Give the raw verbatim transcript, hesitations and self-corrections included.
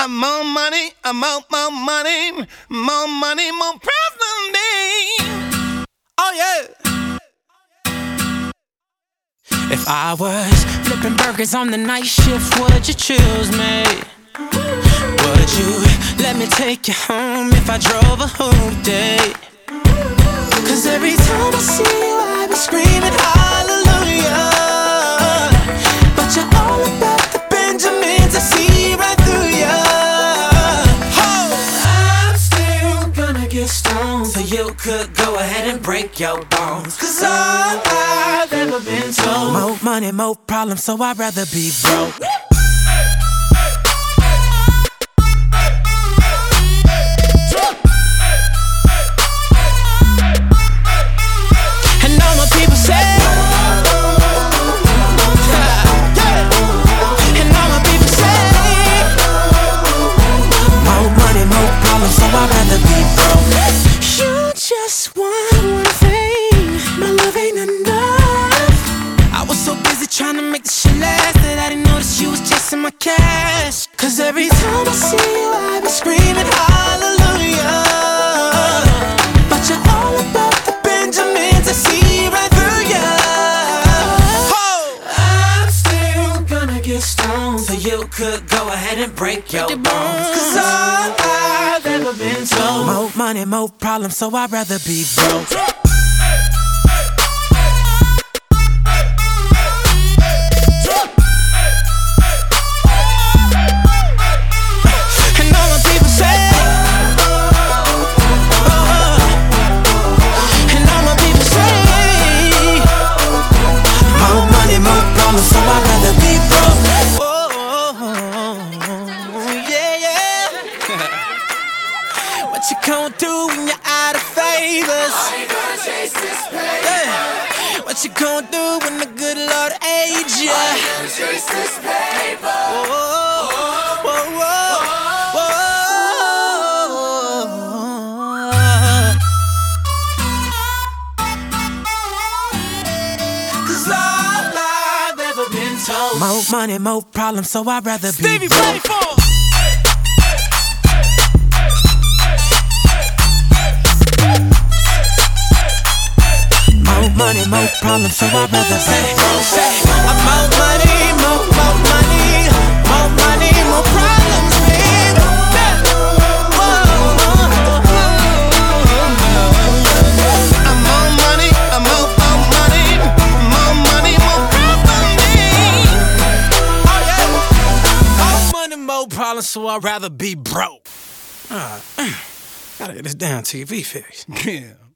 I'm more money, I'm more, more money, more money, more president. Oh yeah. If I was flipping burgers on the night shift, would you choose me? Would you let me take you home if I drove a whole day? Cause every time I see you I be screaming hallelujah. But you're all about the Benjamins, I see right through ya. I'm still gonna get stoned, so you could go ahead and break your bones. Cause all I've ever been told, more money, more problems, so I'd rather be broke. So I'd rather be broke. You just want one thing, my love ain't enough. I was so busy trying to make this shit last that I didn't notice you was chasing my cash. Cause every time I see you I be screaming hallelujah. But you're all about the Benjamins, I see right through ya. I'm still gonna get stoned, so you could go ahead and break your bones. Cause all I've ever been told, more money, more problems, so I'd rather be broke. And all the people say, and all the people say, more money, more problems, so I'd rather be broke. What you gonna do when you're out of favors? Are you gonna chase this paper? Yeah. What you gonna do when the good Lord aids ya? Are you gonna chase this paper? Whoa, whoa, whoa, whoa. Cause all I've ever been told, more money, more problems, so I'd rather be Stevie broke. More money, more problems, so I'd rather say, say, I'm more money, more, more money, more money, more problems, babe. I'm more money, I'm more, more money, more money, more president. Oh yeah, more money, more problems, so I'd rather be broke. Uh, gotta get this damn T V fixed. Yeah.